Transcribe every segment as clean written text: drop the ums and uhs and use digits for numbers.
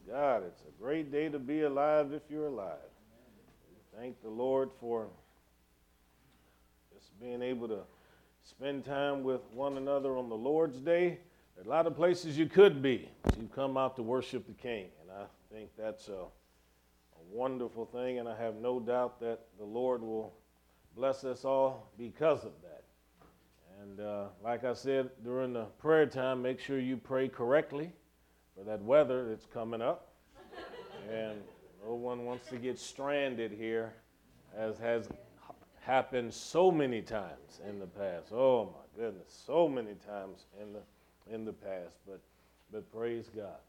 God. It's a great day to be alive if you're alive. Thank the Lord for just being able to spend time with one another on the Lord's Day. There are a lot of places you could be, but you've come out to worship the King, and I think that's a wonderful thing, and I have no doubt that the Lord will bless us all because of that. And like I said during the prayer time, make sure you pray correctly for that weather that's coming up. And no one wants to get stranded here, as has happened so many times in the past. Oh my goodness, so many times in the past. But praise God.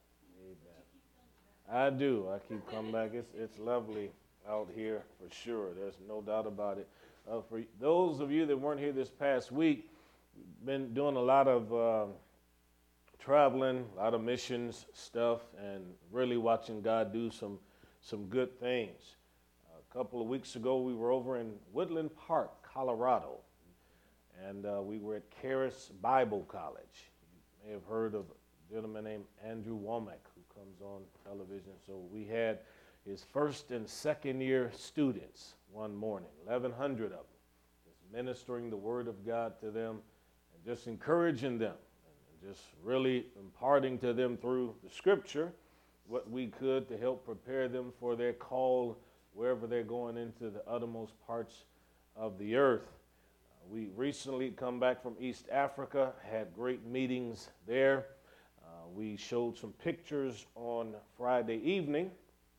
Amen. I do. I keep coming back. It's lovely out here for sure. There's no doubt about it. For those of you that weren't here this past week, we've been doing a lot of traveling, a lot of missions stuff, and really watching God do some good things. A couple of weeks ago, we were over in Woodland Park, Colorado, and we were at Charis Bible College. You may have heard of a gentleman named Andrew Womack who comes on television. So we had his first and second year students one morning, 1,100 of them, just ministering the Word of God to them and just encouraging them. Just really imparting to them through the Scripture what we could to help prepare them for their call wherever they're going into the uttermost parts of the earth. We recently come back from East Africa, had great meetings there. We showed some pictures on Friday evening,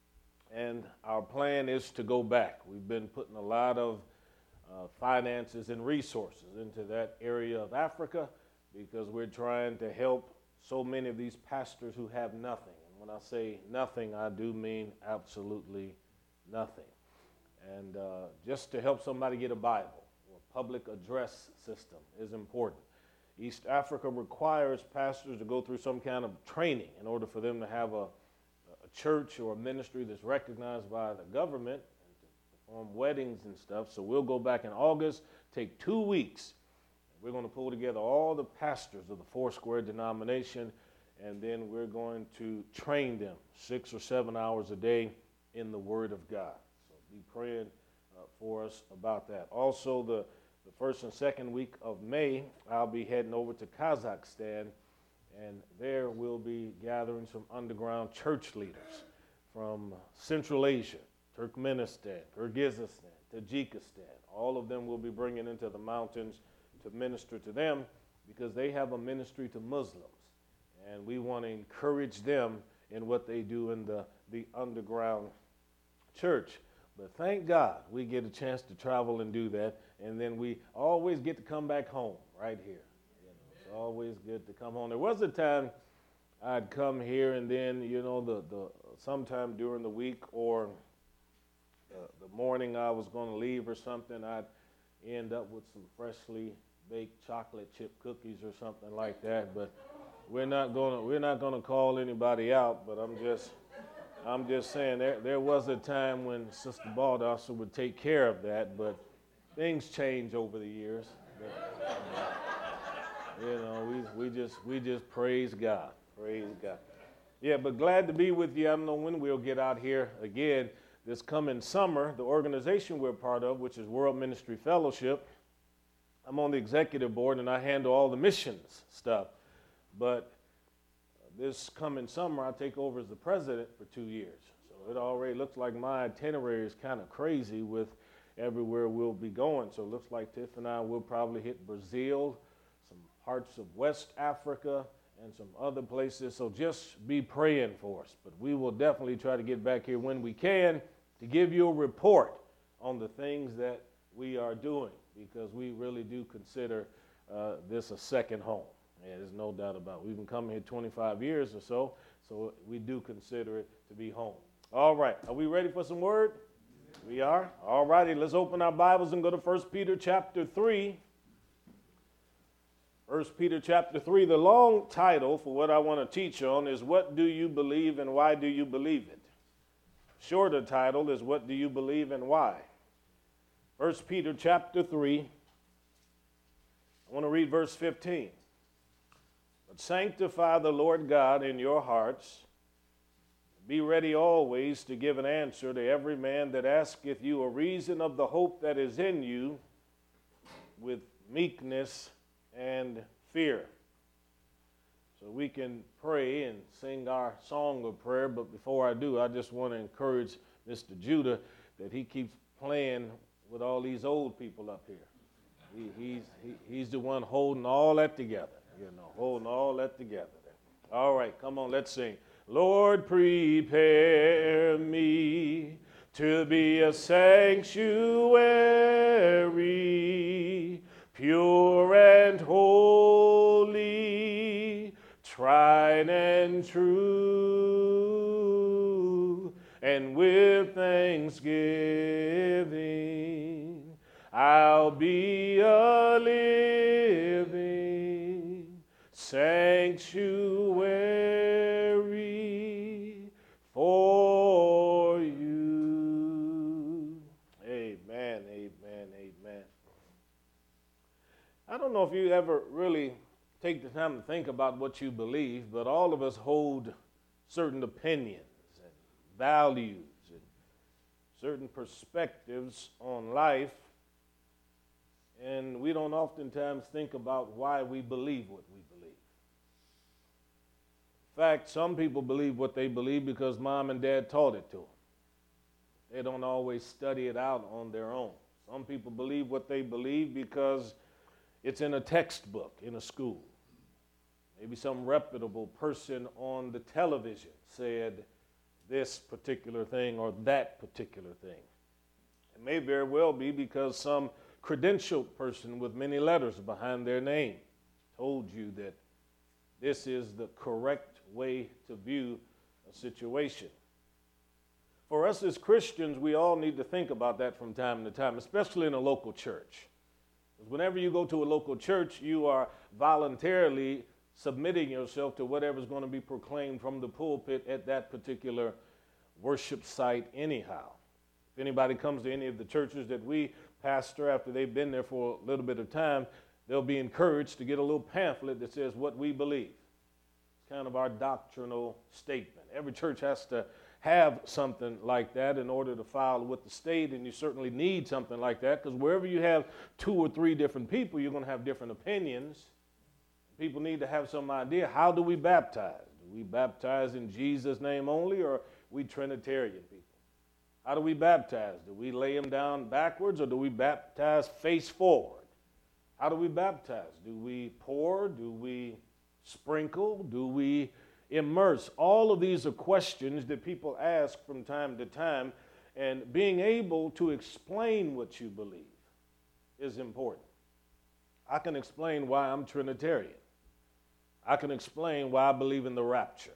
and our plan is to go back. We've been putting a lot of finances and resources into that area of Africa, because we're trying to help so many of these pastors who have nothing. And when I say nothing, I do mean absolutely nothing. And just to help somebody get a Bible, a public address system is important. East Africa requires pastors to go through some kind of training in order for them to have a church or a ministry that's recognized by the government and to perform weddings and stuff. So we'll go back in August, take 2 weeks. We're going to pull together all the pastors of the Foursquare denomination, and then we're going to train them 6 or 7 hours a day in the Word of God. So be praying for us about that. Also, the first and second week of May, I'll be heading over to Kazakhstan, and there we'll be gathering some underground church leaders from Central Asia, Turkmenistan, Kyrgyzstan, Tajikistan. All of them will be bringing into the mountains to minister to them, because they have a ministry to Muslims, and we want to encourage them in what they do in the underground church. But thank God we get a chance to travel and do that, and then we always get to come back home right here. It's always good to come home. There was a time I'd come here, and then the sometime during the week or the morning I was going to leave or something, I'd end up with some freshly baked chocolate chip cookies or something like that. But we're not gonna call anybody out. But I'm just saying there was a time when Sister Baldasser would take care of that. But things change over the years. But, we just praise God. Praise God. Yeah, but glad to be with you. I don't know when we'll get out here again. This coming summer, the organization we're part of, which is World Ministry Fellowship, I'm on the executive board and I handle all the missions stuff. But this coming summer, I take over as the president for 2 years. So it already looks like my itinerary is kind of crazy with everywhere we'll be going. So it looks like Tiff and I will probably hit Brazil, some parts of West Africa, and some other places. So just be praying for us. But we will definitely try to get back here when we can to give you a report on the things that we are doing, because we really do consider this a second home. And there's no doubt about it. We've been coming here 25 years or so, so we do consider it to be home. All right, are we ready for some word? We are? All righty, let's open our Bibles and go to 1 Peter chapter 3. 1 Peter chapter 3, the long title for what I want to teach on is What Do You Believe and Why Do You Believe It? Shorter title is What Do You Believe and Why? 1 Peter chapter 3, I want to read verse 15. But sanctify the Lord God in your hearts, Be ready always to give an answer to every man that asketh you a reason of the hope that is in you with meekness and fear. So we can pray and sing our song of prayer, but before I do, I just want to encourage Mr. Judah that he keeps playing with all these old people up here. He's the one holding all that together, holding all that together. All right, come on, let's sing. Lord, prepare me to be a sanctuary, pure and holy, tried and true, and with thanksgiving I'll be a living sanctuary for you. Amen, amen, amen. I don't know if you ever really take the time to think about what you believe, but all of us hold certain opinions and values and certain perspectives on life, and we don't oftentimes think about why we believe what we believe. In fact, some people believe what they believe because mom and dad taught it to them. They don't always study it out on their own. Some people believe what they believe because it's in a textbook in a school. Maybe some reputable person on the television said this particular thing or that particular thing. It may very well be because some credentialed person with many letters behind their name told you that this is the correct way to view a situation. For us as Christians, we all need to think about that from time to time, especially in a local church. Because whenever you go to a local church, you are voluntarily submitting yourself to whatever's going to be proclaimed from the pulpit at that particular worship site anyhow. If anybody comes to any of the churches that we pastor after they've been there for a little bit of time, they'll be encouraged to get a little pamphlet that says what we believe. It's kind of our doctrinal statement. Every church has to have something like that in order to file with the state, and you certainly need something like that because wherever you have 2 or 3 different people, you're going to have different opinions. People need to have some idea, how do we baptize? Do we baptize in Jesus' name only, or are we Trinitarian people? How do we baptize? Do we lay them down backwards, or do we baptize face forward? How do we baptize? Do we pour? Do we sprinkle? Do we immerse? All of these are questions that people ask from time to time, and being able to explain what you believe is important. I can explain why I'm Trinitarian. I can explain why I believe in the rapture.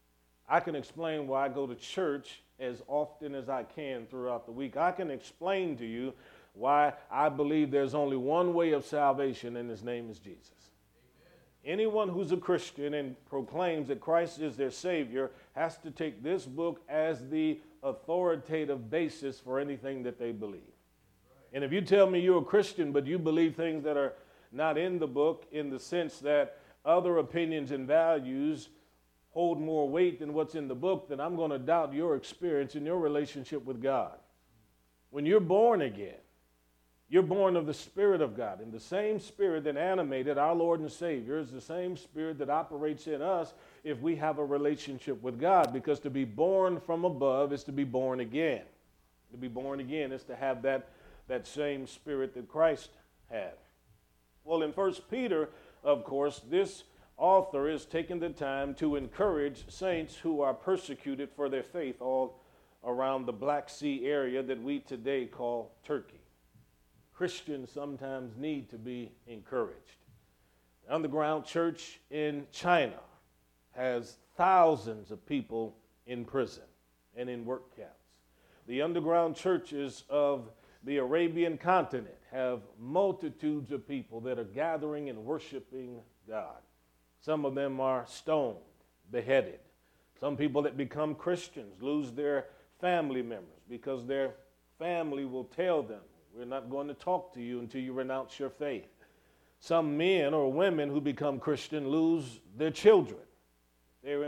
I can explain why I go to church as often as I can throughout the week. I can explain to you why I believe there's only one way of salvation, and his name is Jesus. Amen. Anyone who's a Christian and proclaims that Christ is their Savior has to take this book as the authoritative basis for anything that they believe. Right. And if you tell me you're a Christian, but you believe things that are not in the book in the sense that other opinions and values hold more weight than what's in the book, then I'm going to doubt your experience and your relationship with God. When you're born again, you're born of the Spirit of God. And the same Spirit that animated our Lord and Savior is the same Spirit that operates in us if we have a relationship with God. Because to be born from above is to be born again. To be born again is to have that same Spirit that Christ had. Well, in 1 Peter, of course, this author is taking the time to encourage saints who are persecuted for their faith all around the Black Sea area that we today call Turkey. Christians sometimes need to be encouraged. The underground church in China has thousands of people in prison and in work camps. The underground churches of the Arabian continent have multitudes of people that are gathering and worshiping God. Some of them are stoned, beheaded. Some people that become Christians lose their family members because their family will tell them, we're not going to talk to you until you renounce your faith. Some men or women who become Christian lose their children. They're in a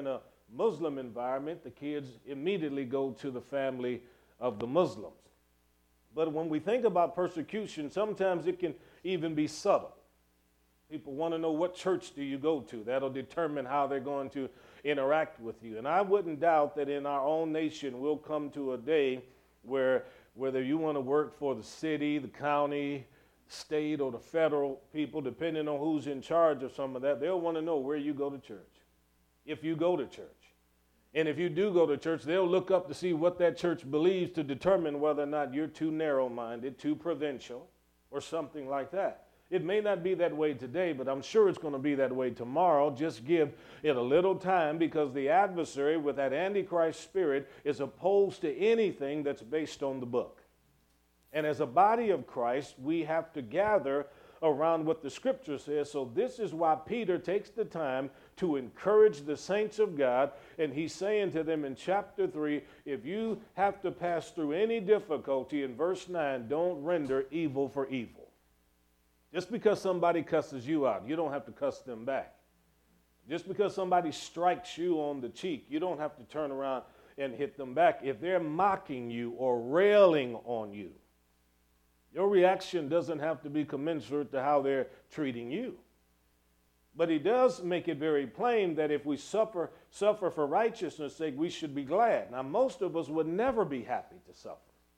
Muslim environment, the kids immediately go to the family of the Muslims. But when we think about persecution, sometimes it can even be subtle. People want to know, what church do you go to? That'll determine how they're going to interact with you. And I wouldn't doubt that in our own nation we'll come to a day where whether you want to work for the city, the county, state, or the federal people, depending on who's in charge of some of that, they'll want to know where you go to church, if you go to church. And if you do go to church, they'll look up to see what that church believes to determine whether or not you're too narrow-minded, too provincial, or something like that. It may not be that way today, but I'm sure it's going to be that way tomorrow. Just give it a little time, because the adversary with that Antichrist spirit is opposed to anything that's based on the book. And as a body of Christ, we have to gather around what the Scripture says. So this is why Peter takes the time to encourage the saints of God. And he's saying to them in chapter 3, if you have to pass through any difficulty, in verse 9, don't render evil for evil. Just because somebody cusses you out, you don't have to cuss them back. Just because somebody strikes you on the cheek, you don't have to turn around and hit them back. If they're mocking you or railing on you, your reaction doesn't have to be commensurate to how they're treating you. But he does make it very plain that if we suffer for righteousness' sake, we should be glad. Now, most of us would never be happy to suffer.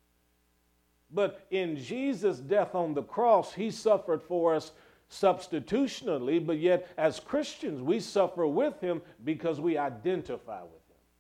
But in Jesus' death on the cross, he suffered for us substitutionally, but yet as Christians, we suffer with him because we identify with him.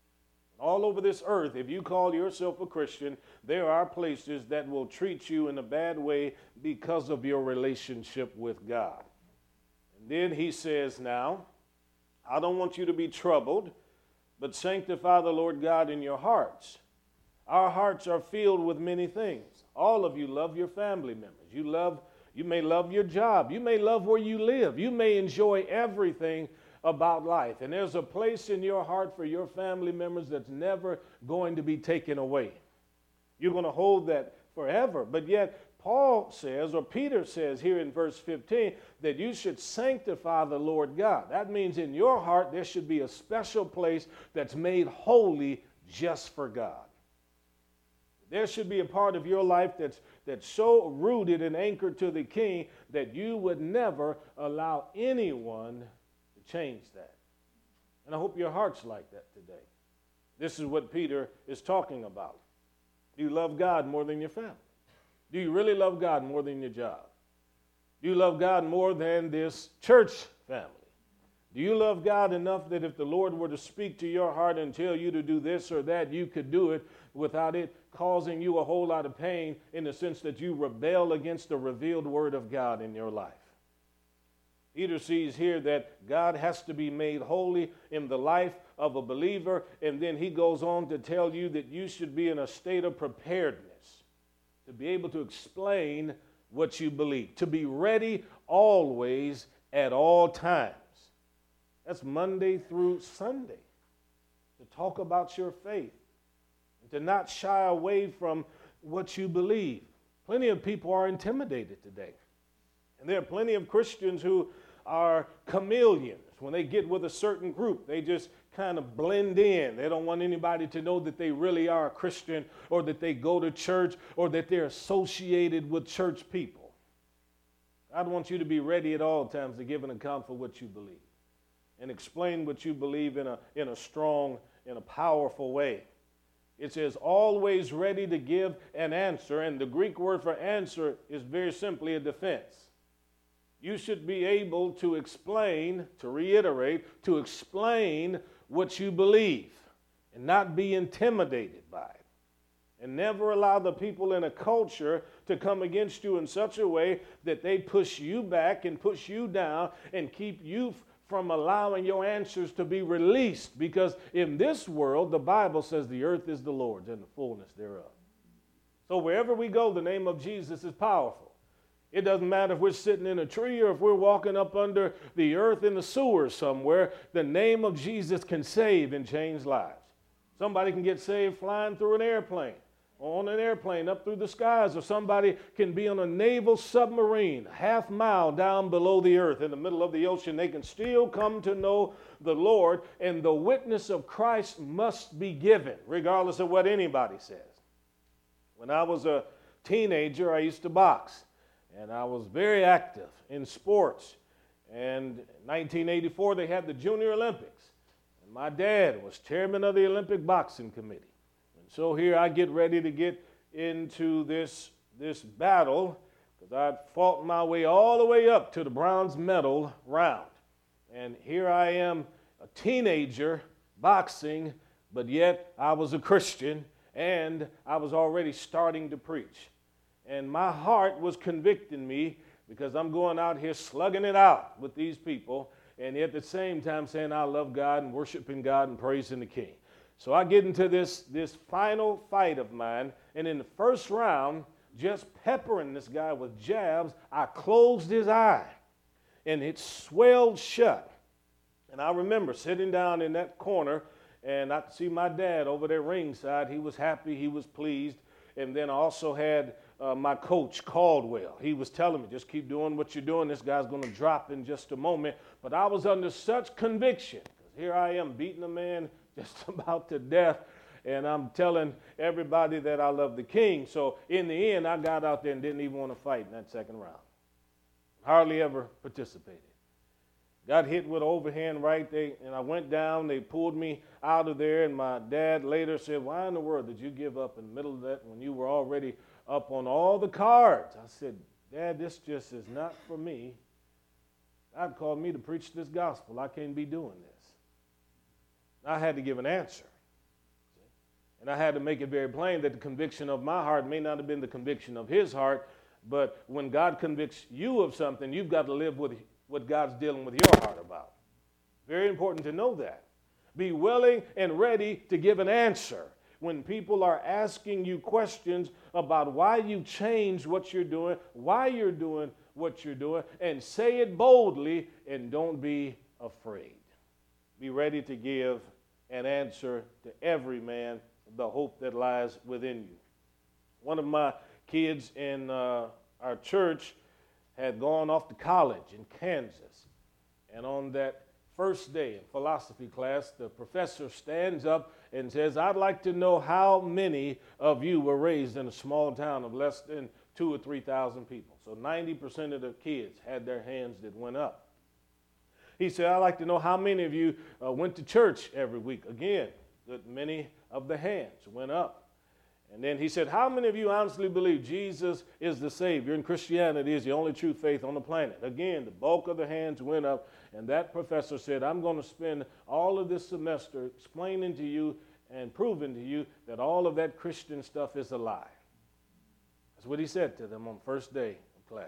All over this earth, if you call yourself a Christian, there are places that will treat you in a bad way because of your relationship with God. And then he says now, I don't want you to be troubled, but sanctify the Lord God in your hearts. Our hearts are filled with many things. All of you love your family members. You may love your job. You may love where you live. You may enjoy everything about life. And there's a place in your heart for your family members that's never going to be taken away. You're going to hold that forever. But yet, Paul says, or Peter says here in verse 15, that you should sanctify the Lord God. That means in your heart there should be a special place that's made holy just for God. There should be a part of your life that's so rooted and anchored to the King that you would never allow anyone to change that. And I hope your heart's like that today. This is what Peter is talking about. Do you love God more than your family? Do you really love God more than your job? Do you love God more than this church family? Do you love God enough that if the Lord were to speak to your heart and tell you to do this or that, you could do it without it causing you a whole lot of pain, in the sense that you rebel against the revealed word of God in your life? Peter sees here that God has to be made holy in the life of a believer, and then he goes on to tell you that you should be in a state of preparedness to be able to explain what you believe, to be ready always at all times. That's Monday through Sunday, to talk about your faith and to not shy away from what you believe. Plenty of people are intimidated today. And there are plenty of Christians who are chameleons. When they get with a certain group, they just kind of blend in. They don't want anybody to know that they really are a Christian, or that they go to church, or that they're associated with church people. God wants you to be ready at all times to give an account for what you believe and explain what you believe in a strong, in a powerful way. It says, always ready to give an answer, and the Greek word for answer is very simply a defense. You should be able to explain, to reiterate, to explain what you believe and not be intimidated by it. And never allow the people in a culture to come against you in such a way that they push you back and push you down and keep you from allowing your answers to be released. Because in this world, the Bible says the earth is the Lord's and the fullness thereof. So wherever we go, the name of Jesus is powerful. It doesn't matter if we're sitting in a tree or if we're walking up under the earth in the sewer somewhere. The name of Jesus can save and change lives. Somebody can get saved flying through an airplane on an airplane up through the skies, or somebody can be on a naval submarine half mile down below the earth in the middle of the ocean. They can still come to know the Lord, and the witness of Christ must be given, regardless of what anybody says. When I was a teenager, I used to box, and I was very active in sports. And in 1984, they had the Junior Olympics, and my dad was chairman of the Olympic Boxing Committee. So here I get ready to get into this battle, because I'd fought my way all the way up to the bronze medal round. And here I am, a teenager boxing, but yet I was a Christian, and I was already starting to preach. And my heart was convicting me, because I'm going out here slugging it out with these people, and at the same time saying I love God and worshiping God and praising the King. So I get into this final fight of mine, and in the first round, just peppering this guy with jabs, I closed his eye, and it swelled shut. And I remember sitting down in that corner, and I could see my dad over there ringside. He was happy, he was pleased. And then I also had my coach, Caldwell. He was telling me, just keep doing what you're doing. This guy's going to drop in just a moment. But I was under such conviction, because here I am beating a man just about to death, and I'm telling everybody that I love the King. So in the end, I got out there and didn't even want to fight in that second round. Hardly ever participated. Got hit with an overhand right, and I went down. They pulled me out of there, and my dad later said, why in the world did you give up in the middle of that when you were already up on all the cards? I said, Dad, this just is not for me. God called me to preach this gospel. I can't be doing this. I had to give an answer. And I had to make it very plain that the conviction of my heart may not have been the conviction of his heart, but when God convicts you of something, you've got to live with what God's dealing with your heart about. Very important to know that. Be willing and ready to give an answer when people are asking you questions about why you changed what you're doing, why you're doing what you're doing, and say it boldly, and don't be afraid. Be ready to give an answer to every man the hope that lies within you. One of my kids in our church had gone off to college in Kansas. And on that first day in philosophy class, the professor stands up and says, I'd like to know how many of you were raised in a small town of less than 2,000 or 3,000 people. So 90% of the kids had their hands that went up. He said, I'd like to know how many of you went to church every week. Again, that many of the hands went up. And then he said, how many of you honestly believe Jesus is the Savior and Christianity is the only true faith on the planet? Again, the bulk of the hands went up, and that professor said, I'm going to spend all of this semester explaining to you and proving to you that all of that Christian stuff is a lie. That's what he said to them on the first day of class.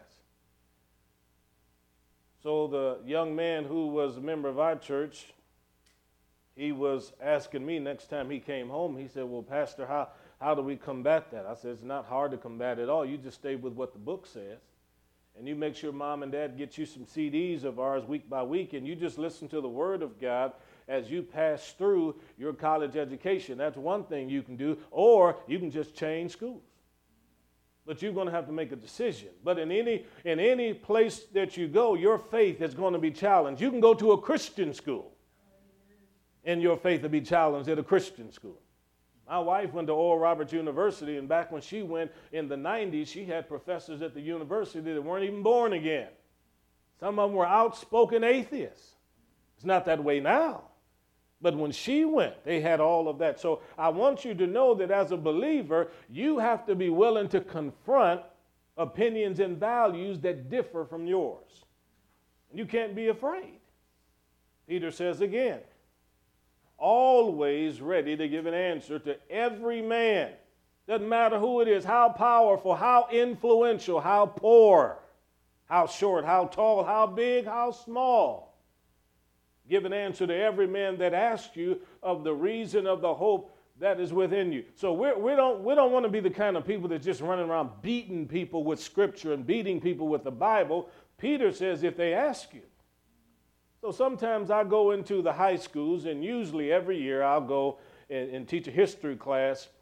So the young man who was a member of our church, he was asking me next time he came home, he said, well, Pastor, how do we combat that? I said, it's not hard to combat at all. You just stay with what the book says. And you make sure Mom and Dad get you some CDs of ours week by week, and you just listen to the Word of God as you pass through your college education. That's one thing you can do. Or you can just change schools. But you're going to have to make a decision. But in any place that you go, your faith is going to be challenged. You can go to a Christian school, and your faith will be challenged at a Christian school. My wife went to Oral Roberts University, and back when she went in the 90s, she had professors at the university that weren't even born again. Some of them were outspoken atheists. It's not that way now. But when she went, they had all of that. So I want you to know that as a believer, you have to be willing to confront opinions and values that differ from yours. And you can't be afraid. Peter says again, always ready to give an answer to every man. Doesn't matter who it is, how powerful, how influential, how poor, how short, how tall, how big, how small. Give an answer to every man that asks you of the reason of the hope that is within you. So we don't want to be the kind of people that just running around beating people with Scripture and beating people with the Bible. Peter says if they ask you. So sometimes I go into the high schools, and usually every year I'll go and teach a history class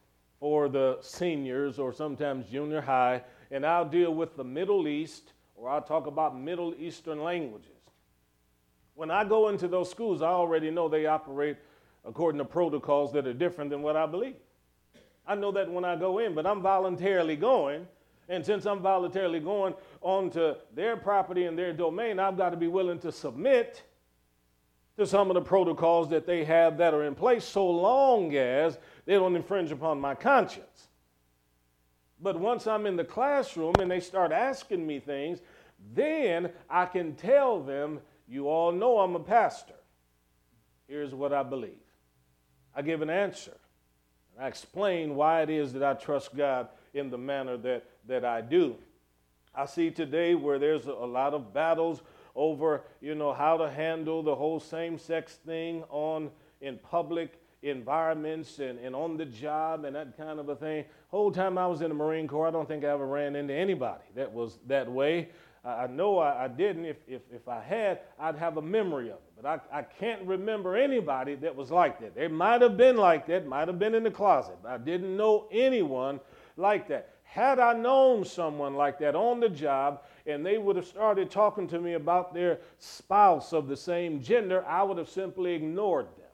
for the seniors or sometimes junior high, and I'll deal with the Middle East, or I'll talk about Middle Eastern languages. When I go into those schools, I already know they operate according to protocols that are different than what I believe. I know that when I go in, but I'm voluntarily going, and since I'm voluntarily going onto their property and their domain, I've got to be willing to submit to some of the protocols that they have that are in place, so long as they don't infringe upon my conscience. But once I'm in the classroom and they start asking me things, then I can tell them, you all know I'm a pastor. Here's what I believe. I give an answer. I explain why it is that I trust God in the manner that I do. I see today where there's a lot of battles over, how to handle the whole same-sex thing in public environments and on the job and that kind of a thing. Whole time I was in the Marine Corps, I don't think I ever ran into anybody that was that way. I know I didn't. If I had, I'd have a memory of it. But I can't remember anybody that was like that. They might have been like that, might have been in the closet, but I didn't know anyone like that. Had I known someone like that on the job and they would have started talking to me about their spouse of the same gender, I would have simply ignored them.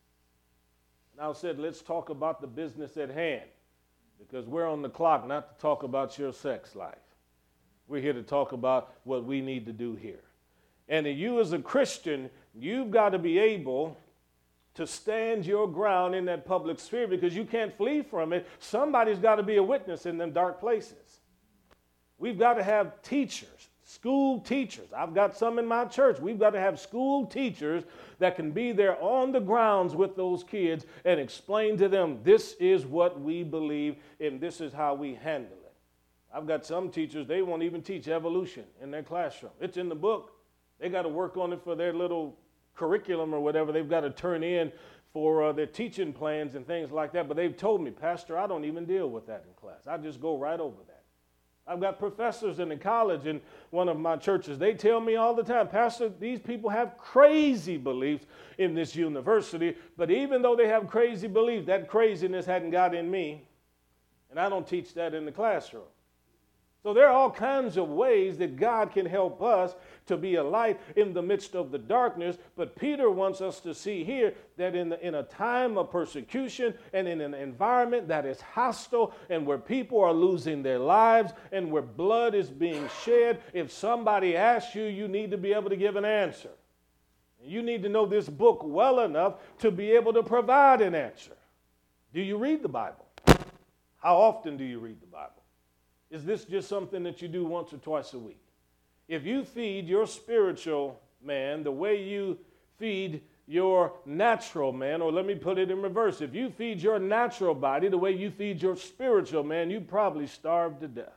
And I said, let's talk about the business at hand, because we're on the clock not to talk about your sex life. We're here to talk about what we need to do here. And you as a Christian, you've got to be able to stand your ground in that public sphere, because you can't flee from it. Somebody's got to be a witness in them dark places. We've got to have teachers, school teachers. I've got some in my church. We've got to have school teachers that can be there on the grounds with those kids and explain to them, this is what we believe and this is how we handle it. I've got some teachers, they won't even teach evolution in their classroom. It's in the book. They got to work on it for their little curriculum or whatever they've got to turn in for their teaching plans and things like that. But they've told me, Pastor, I don't even deal with that in class. I just go right over that. I've got professors in the college in one of my churches. They tell me all the time, Pastor, these people have crazy beliefs in this university. But even though they have crazy beliefs, that craziness hadn't got in me. And I don't teach that in the classroom. So there are all kinds of ways that God can help us to be a light in the midst of the darkness. But Peter wants us to see here that in a time of persecution and in an environment that is hostile and where people are losing their lives and where blood is being shed, if somebody asks you, you need to be able to give an answer. You need to know this book well enough to be able to provide an answer. Do you read the Bible? How often do you read the Bible? Is this just something that you do once or twice a week? If you feed your spiritual man the way you feed your natural man, or let me put it in reverse, if you feed your natural body the way you feed your spiritual man, you probably starve to death.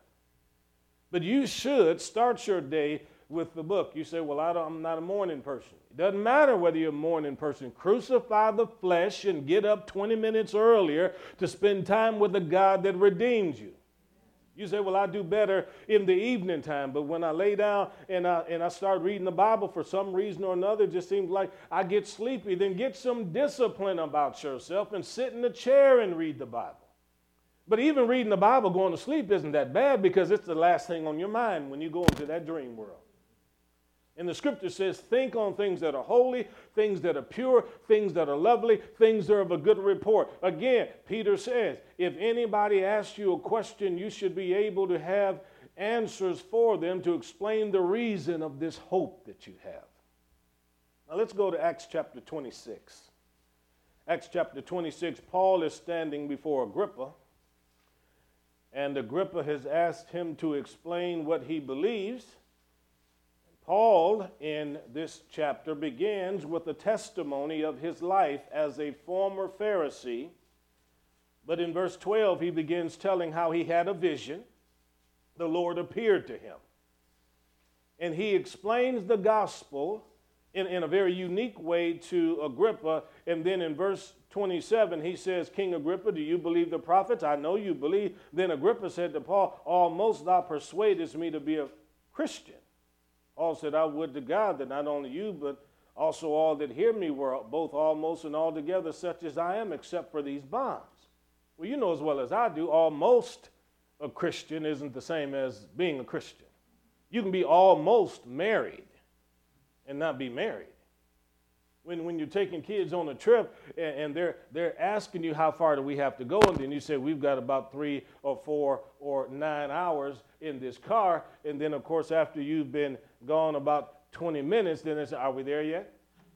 But you should start your day with the book. You say, well, I'm not a morning person. It doesn't matter whether you're a morning person. Crucify the flesh and get up 20 minutes earlier to spend time with the God that redeemed you. You say, well, I do better in the evening time, but when I lay down and I start reading the Bible for some reason or another, it just seems like I get sleepy. Then get some discipline about yourself and sit in a chair and read the Bible. But even reading the Bible going to sleep isn't that bad, because it's the last thing on your mind when you go into that dream world. And the scripture says, think on things that are holy, things that are pure, things that are lovely, things that are of a good report. Again, Peter says, if anybody asks you a question, you should be able to have answers for them to explain the reason of this hope that you have. Now let's go to Acts chapter 26. Acts chapter 26, Paul is standing before Agrippa, and Agrippa has asked him to explain what he believes. Paul, in this chapter, begins with a testimony of his life as a former Pharisee. But in verse 12, he begins telling how he had a vision. The Lord appeared to him. And he explains the gospel in a very unique way to Agrippa. And then in verse 27, he says, King Agrippa, do you believe the prophets? I know you believe. Then Agrippa said to Paul, almost thou persuadest me to be a Christian. Paul said, I would to God that not only you, but also all that hear me were both almost and altogether such as I am, except for these bonds, Well, you know as well as I do, almost a Christian isn't the same as being a Christian. You can be almost married and not be married. When you're taking kids on a trip and they're asking you how far do we have to go, and then you say we've got about 3 or 4 or 9 hours in this car, and then of course after you've been gone about 20 minutes, then they say, are we there yet?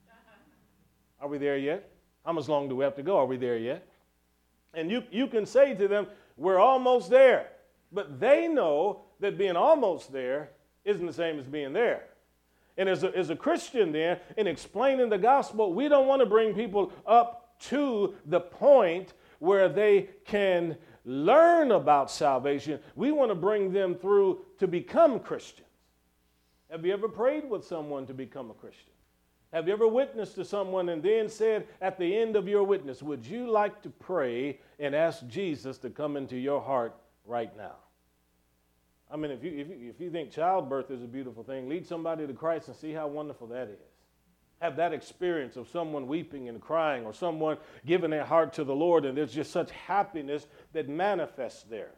Are we there yet? How much longer do we have to go? Are we there yet? And you can say to them, we're almost there. But they know that being almost there isn't the same as being there. And as a Christian then, in explaining the gospel, we don't want to bring people up to the point where they can learn about salvation. We want to bring them through to become Christians. Have you ever prayed with someone to become a Christian? Have you ever witnessed to someone and then said at the end of your witness, would you like to pray and ask Jesus to come into your heart right now? I mean, if you think childbirth is a beautiful thing, lead somebody to Christ and see how wonderful that is. Have that experience of someone weeping and crying or someone giving their heart to the Lord, and there's just such happiness that manifests there.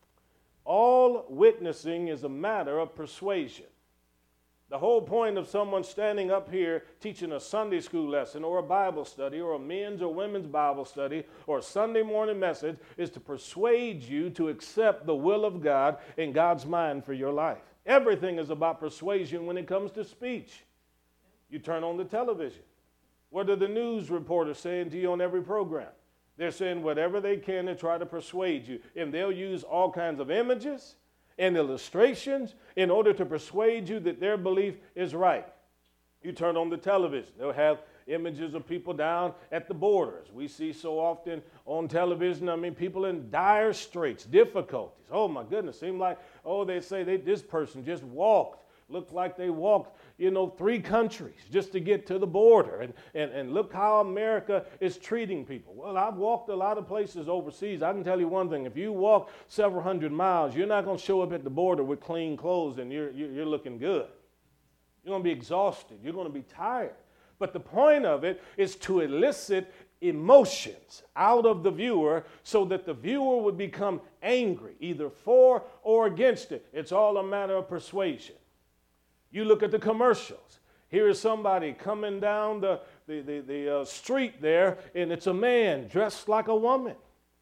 All witnessing is a matter of persuasion. The whole point of someone standing up here teaching a Sunday school lesson or a Bible study or a men's or women's Bible study or a Sunday morning message is to persuade you to accept the will of God and God's mind for your life. Everything is about persuasion when it comes to speech. You turn on the television. What are the news reporters saying to you on every program? They're saying whatever they can to try to persuade you. And they'll use all kinds of images and illustrations in order to persuade you that their belief is right. You turn on the television, they'll have images of people down at the borders. We see so often on television, people in dire straits, difficulties. Oh my goodness, seem like, they say this person just walked. Looked like they walked, 3 countries just to get to the border. And look how America is treating people. Well, I've walked a lot of places overseas. I can tell you one thing. If you walk several hundred miles, you're not going to show up at the border with clean clothes and you're looking good. You're going to be exhausted. You're going to be tired. But the point of it is to elicit emotions out of the viewer so that the viewer would become angry, either for or against it. It's all a matter of persuasion. You look at the commercials. Here is somebody coming down the street there, and it's a man dressed like a woman.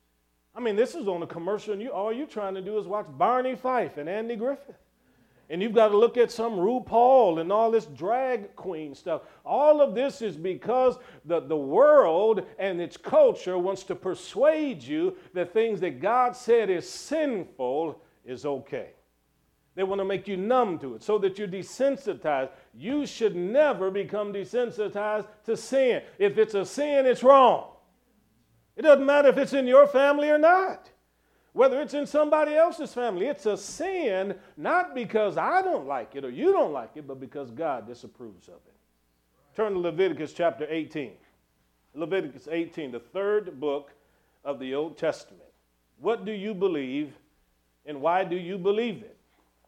This is on a commercial, and all you're trying to do is watch Barney Fife and Andy Griffith. And you've got to look at some RuPaul and all this drag queen stuff. All of this is because the world and its culture wants to persuade you that things that God said is sinful is okay. They want to make you numb to it so that you're desensitized. You should never become desensitized to sin. If it's a sin, it's wrong. It doesn't matter if it's in your family or not. Whether it's in somebody else's family, it's a sin, not because I don't like it or you don't like it, but because God disapproves of it. Turn to Leviticus chapter 18. Leviticus 18, the 3rd book of the Old Testament. What do you believe and why do you believe it?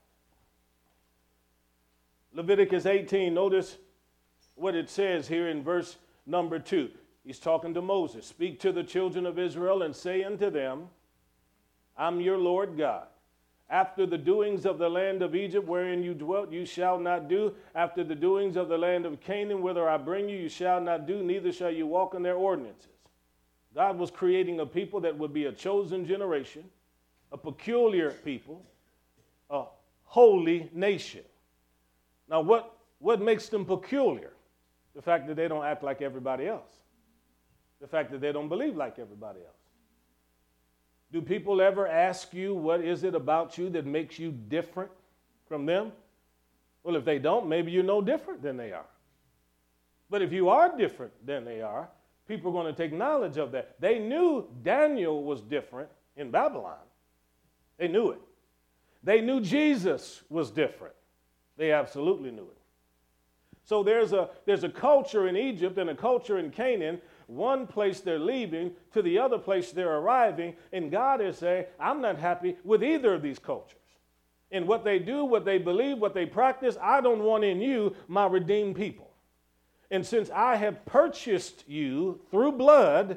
Leviticus 18, notice what it says here in verse number 2. He's talking to Moses. Speak to the children of Israel and say unto them, I'm your Lord God. After the doings of the land of Egypt wherein you dwelt, you shall not do. After the doings of the land of Canaan, whither I bring you, you shall not do, neither shall you walk in their ordinances. God was creating a people that would be a chosen generation, a peculiar people, a holy nation. Now, what makes them peculiar? The fact that they don't act like everybody else. The fact that they don't believe like everybody else. Do people ever ask you, what is it about you that makes you different from them? Well, if they don't, maybe you're no different than they are. But if you are different than they are, people are going to take knowledge of that. They knew Daniel was different in Babylon. They knew it. They knew Jesus was different. They absolutely knew it. So there's a culture in Egypt and a culture in Canaan. One place they're leaving to the other place they're arriving. And God is saying, I'm not happy with either of these cultures. And what they do, what they believe, what they practice, I don't want in you, my redeemed people. And since I have purchased you through blood,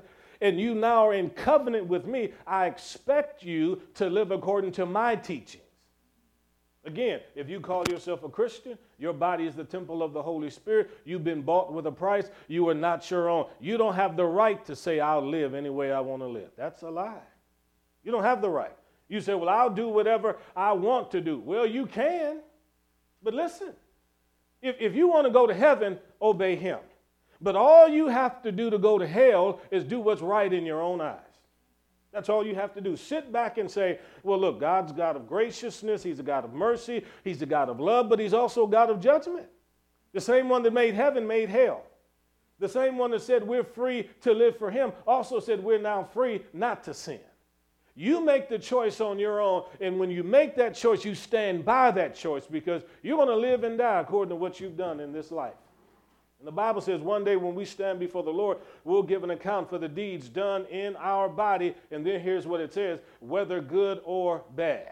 and you now are in covenant with me, I expect you to live according to my teachings. Again, if you call yourself a Christian, your body is the temple of the Holy Spirit. You've been bought with a price. You are not your own. You don't have the right to say, I'll live any way I want to live. That's a lie. You don't have the right. You say, well, I'll do whatever I want to do. Well, you can. But listen, if you want to go to heaven, obey him. But all you have to do to go to hell is do what's right in your own eyes. That's all you have to do. Sit back and say, well, look, God's God of graciousness. He's a God of mercy. He's a God of love, but he's also a God of judgment. The same one that made heaven made hell. The same one that said we're free to live for him also said we're now free not to sin. You make the choice on your own, and when you make that choice, you stand by that choice because you're going to live and die according to what you've done in this life. And the Bible says one day when we stand before the Lord, we'll give an account for the deeds done in our body. And then here's what it says, whether good or bad.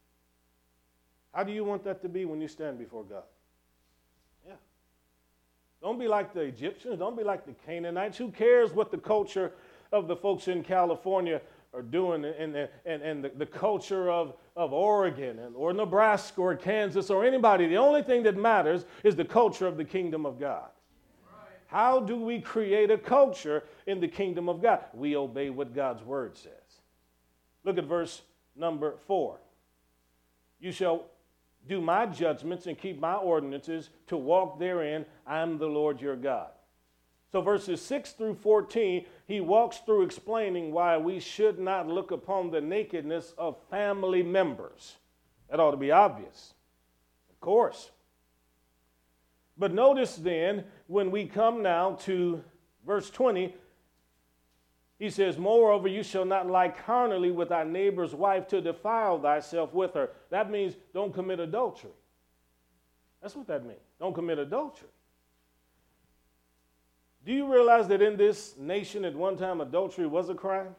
How do you want that to be when you stand before God? Yeah. Don't be like the Egyptians. Don't be like the Canaanites. Who cares what the culture of the folks in California are doing and the culture of Oregon or Nebraska or Kansas or anybody? The only thing that matters is the culture of the kingdom of God. How do we create a culture in the kingdom of God? We obey what God's word says. Look at verse number 4. You shall do my judgments and keep my ordinances to walk therein. I am the Lord your God. So verses 6 through 14, he walks through explaining why we should not look upon the nakedness of family members. That ought to be obvious. Of course. But notice then, when we come now to verse 20, he says, moreover, you shall not lie carnally with thy neighbor's wife to defile thyself with her. That means don't commit adultery. That's what that means. Don't commit adultery. Do you realize that in this nation at one time adultery was a crime?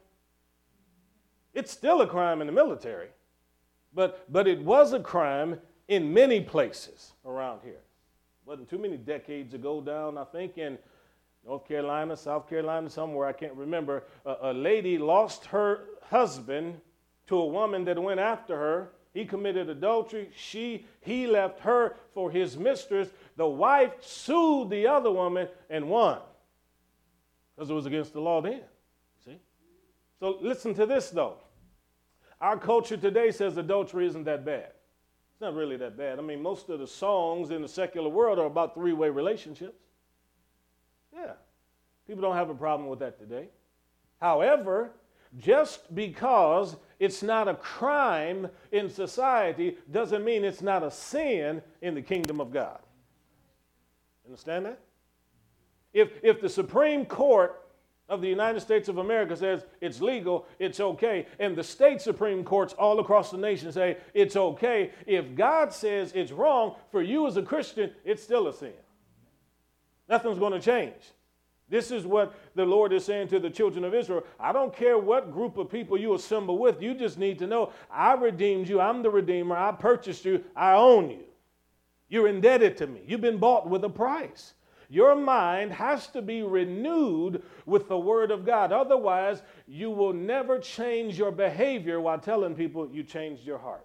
It's still a crime in the military, but it was a crime in many places around here. Wasn't too many decades ago down, I think, in North Carolina, South Carolina, somewhere, I can't remember, a lady lost her husband to a woman that went after her. He committed adultery. He left her for his mistress. The wife sued the other woman and won because it was against the law then. See? So listen to this, though. Our culture today says adultery isn't that bad. It's not really that bad. I mean, most of the songs in the secular world are about three-way relationships. Yeah. People don't have a problem with that today. However, just because it's not a crime in society doesn't mean it's not a sin in the kingdom of God. Understand that? If the Supreme Court of the United States of America says it's legal, it's okay, and the state Supreme Courts all across the nation say it's okay, if God says it's wrong, for you as a Christian, it's still a sin. Nothing's going to change. This is what the Lord is saying to the children of Israel. I don't care what group of people you assemble with. You just need to know I redeemed you. I'm the Redeemer. I purchased you. I own you. You're indebted to me. You've been bought with a price. Your mind has to be renewed with the Word of God. Otherwise, you will never change your behavior while telling people you changed your heart.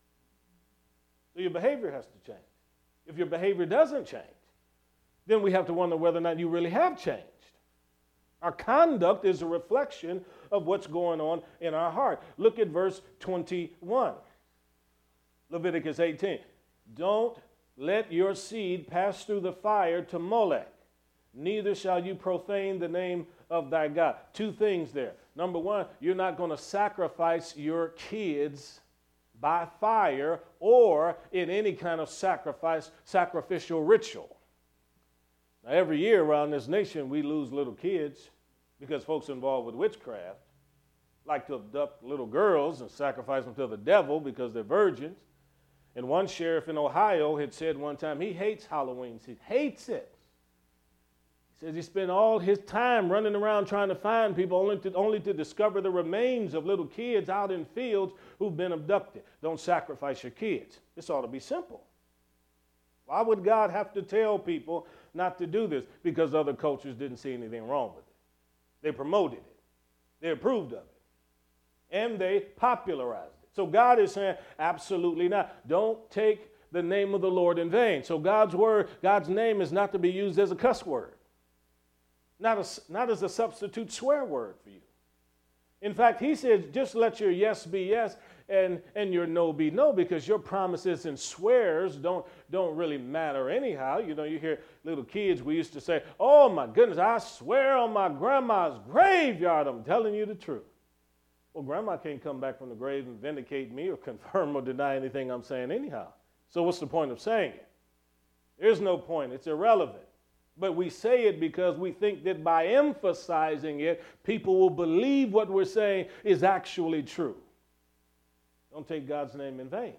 So your behavior has to change. If your behavior doesn't change, then we have to wonder whether or not you really have changed. Our conduct is a reflection of what's going on in our heart. Look at verse 21. Leviticus 18. Don't let your seed pass through the fire to Molech. Neither shall you profane the name of thy God. Two things there. Number one, you're not going to sacrifice your kids by fire or in any kind of sacrificial ritual. Now, every year around this nation, we lose little kids because folks involved with witchcraft like to abduct little girls and sacrifice them to the devil because they're virgins. And one sheriff in Ohio had said one time he hates Halloween. He hates it. He says he spent all his time running around trying to find people only to discover the remains of little kids out in fields who've been abducted. Don't sacrifice your kids. This ought to be simple. Why would God have to tell people not to do this? Because other cultures didn't see anything wrong with it. They promoted it. They approved of it. And they popularized it. So God is saying, absolutely not. Don't take the name of the Lord in vain. So God's name is not to be used as a cuss word. Not as a substitute swear word for you. In fact, he says, just let your yes be yes and your no be no, because your promises and swears don't really matter anyhow. You know, you hear little kids, we used to say, oh my goodness, I swear on my grandma's graveyard, I'm telling you the truth. Well, grandma can't come back from the grave and vindicate me or confirm or deny anything I'm saying anyhow. So what's the point of saying it? There's no point. It's irrelevant. But we say it because we think that by emphasizing it, people will believe what we're saying is actually true. Don't take God's name in vain.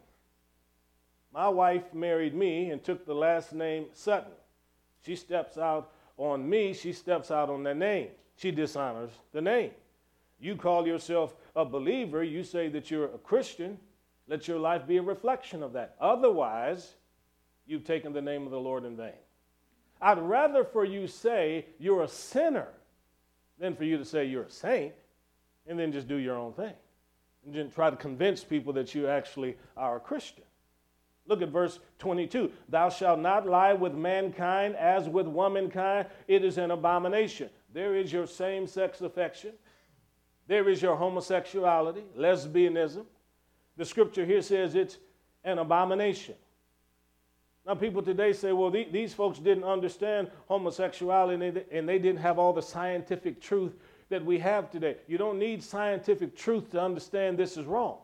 My wife married me and took the last name Sutton. She steps out on me, she steps out on the name. She dishonors the name. You call yourself a believer, you say that you're a Christian, let your life be a reflection of that. Otherwise, you've taken the name of the Lord in vain. I'd rather for you say you're a sinner than for you to say you're a saint and then just do your own thing and then try to convince people that you actually are a Christian. Look at verse 22. Thou shalt not lie with mankind as with womankind. It is an abomination. There is your same-sex affection. There is your homosexuality, lesbianism. The scripture here says it's an abomination. Now, people today say, well, these folks didn't understand homosexuality and they didn't have all the scientific truth that we have today. You don't need scientific truth to understand this is wrong.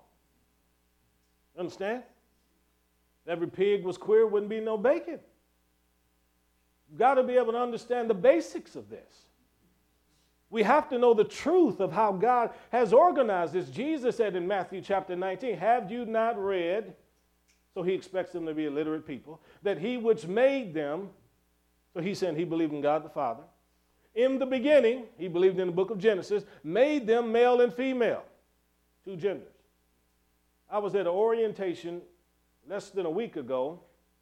Understand? If every pig was queer, wouldn't be no bacon. You've got to be able to understand the basics of this. We have to know the truth of how God has organized this. Jesus said in Matthew chapter 19, have you not read, so he expects them to be illiterate people, that he which made them, so he said he believed in God the Father, in the beginning, he believed in the book of Genesis, made them male and female, two genders. I was at an orientation less than a week ago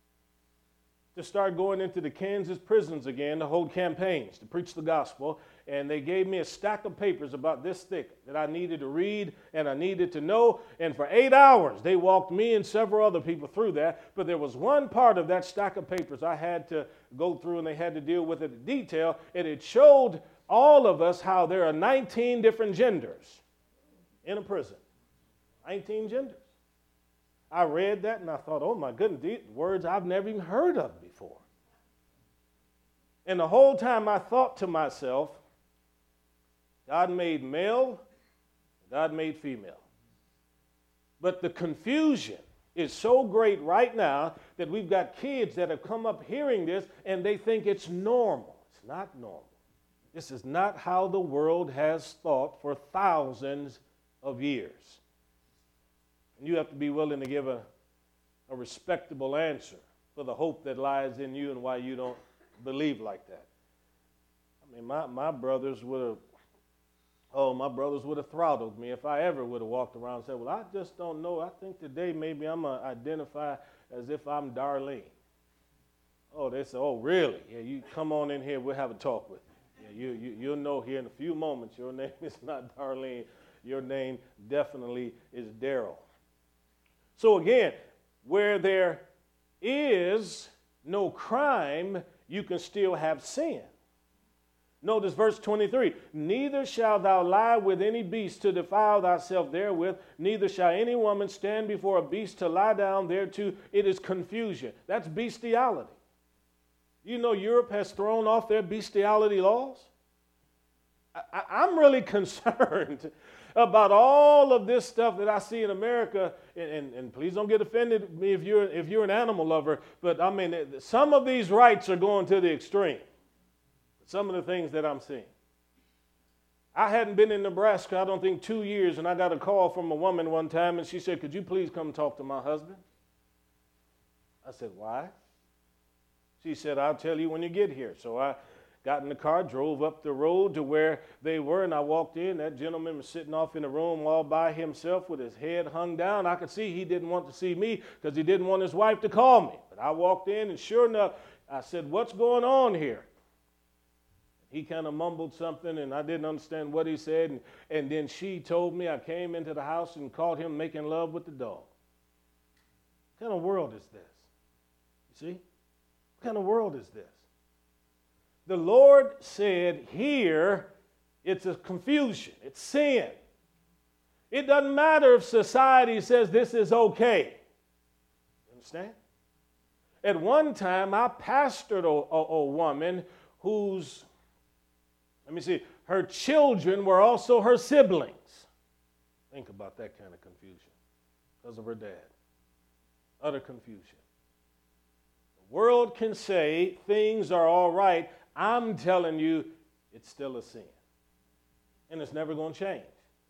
to start going into the Kansas prisons again to hold campaigns, to preach the gospel, and they gave me a stack of papers about this thick that I needed to read and I needed to know, and for 8 hours they walked me and several other people through that, but there was one part of that stack of papers I had to go through and they had to deal with it in detail, and it showed all of us how there are 19 different genders in a prison. 19 genders. I read that and I thought, oh my goodness, these words I've never even heard of before. And the whole time I thought to myself, God made male, God made female. But the confusion is so great right now that we've got kids that have come up hearing this and they think it's normal. It's not normal. This is not how the world has thought for thousands of years. And you have to be willing to give a respectable answer for the hope that lies in you and why you don't believe like that. I mean, my brothers would have throttled me if I ever would have walked around and said, well, I just don't know. I think today maybe I'm going to identify as if I'm Darlene. Oh, they say, oh, really? Yeah, you come on in here. We'll have a talk with you. Yeah, you'll know here in a few moments your name is not Darlene. Your name definitely is Daryl. So again, where there is no crime, you can still have sin. Notice verse 23, neither shalt thou lie with any beast to defile thyself therewith, neither shall any woman stand before a beast to lie down thereto. It is confusion. That's bestiality. You know Europe has thrown off their bestiality laws? I'm really concerned about all of this stuff that I see in America, and please don't get offended with me if you're an animal lover, but I mean, some of these rights are going to the extreme. Some of the things that I'm seeing. I hadn't been in Nebraska, I don't think 2 years, and I got a call from a woman one time, and she said, could you please come talk to my husband? I said, why? She said, I'll tell you when you get here. So I got in the car, drove up the road to where they were, and I walked in. That gentleman was sitting off in a room all by himself with his head hung down. I could see he didn't want to see me because he didn't want his wife to call me. But I walked in, and sure enough, I said, what's going on here? he kind of mumbled something, and I didn't understand what he said. And then she told me I came into the house and caught him making love with the dog. What kind of world is this? You see? What kind of world is this? The Lord said here, it's a confusion. It's sin. It doesn't matter if society says this is okay. You understand? At one time, I pastored a woman whose, her children were also her siblings. Think about that kind of confusion because of her dad. Utter confusion. The world can say things are all right. I'm telling you, it's still a sin. And it's never going to change.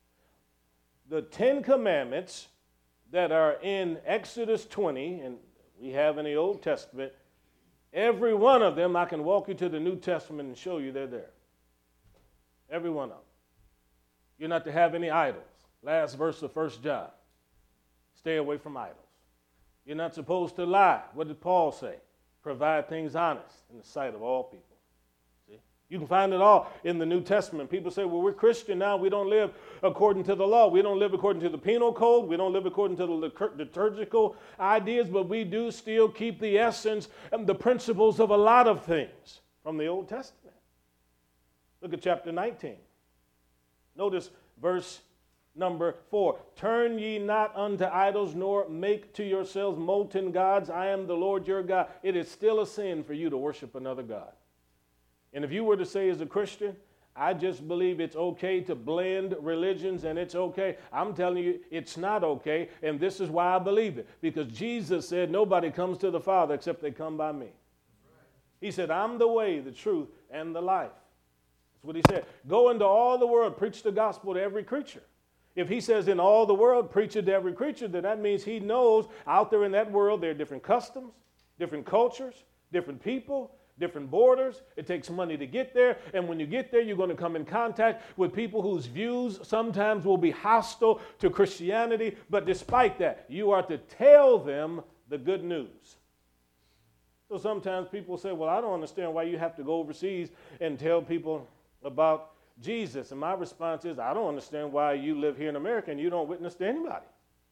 The 10 Commandments that are in Exodus 20, and we have in the Old Testament, every one of them, I can walk you to the New Testament and show you they're there. Every one of them. You're not to have any idols. Last verse of 1 John. Stay away from idols. You're not supposed to lie. What did Paul say? Provide things honest in the sight of all people. See? You can find it all in the New Testament. People say, well, we're Christian now. We don't live according to the law. We don't live according to the penal code. We don't live according to the liturgical ideas, but we do still keep the essence and the principles of a lot of things from the Old Testament. Look at chapter 19. Notice verse number 4. Turn ye not unto idols, nor make to yourselves molten gods. I am the Lord your God. It is still a sin for you to worship another God. And if you were to say as a Christian, I just believe it's okay to blend religions and it's okay, I'm telling you, it's not okay. And this is why I believe it. Because Jesus said nobody comes to the Father except they come by me. He said, I'm the way, the truth, and the life. That's what he said. Go into all the world, preach the gospel to every creature. If he says in all the world, preach it to every creature, then that means he knows out there in that world there are different customs, different cultures, different people, different borders. It takes money to get there. And when you get there, you're going to come in contact with people whose views sometimes will be hostile to Christianity. But despite that, you are to tell them the good news. So sometimes people say, well, I don't understand why you have to go overseas and tell people about Jesus. And my response is, I don't understand why you live here in America and you don't witness to anybody.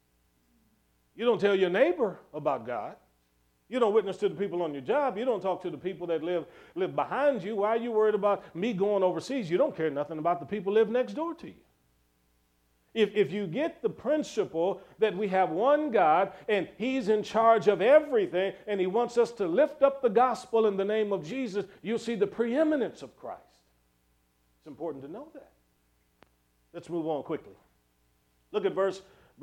You don't tell your neighbor about God. You don't witness to the people on your job. You don't talk to the people that live behind you. Why are you worried about me going overseas? You don't care nothing about the people who live next door to you. If you get the principle that we have one God and he's in charge of everything and he wants us to lift up the gospel in the name of Jesus, you'll see the preeminence of Christ. It's important to know that. Let's move on quickly. Look at verse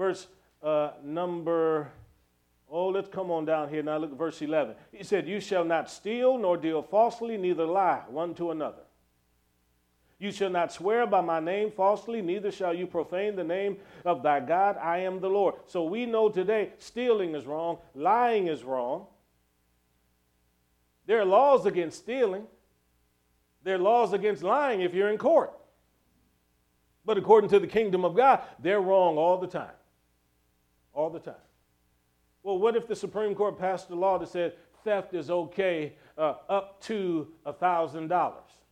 number, let's come on down here now. Look at verse 11. He said, you shall not steal nor deal falsely, neither lie one to another. You shall not swear by my name falsely, neither shall you profane the name of thy God. I am the Lord. So we know today stealing is wrong, lying is wrong. There are laws against stealing. There are laws against lying if you're in court. But according to the kingdom of God, they're wrong all the time. All the time. Well, what if the Supreme Court passed a law that said theft is okay up to $1,000?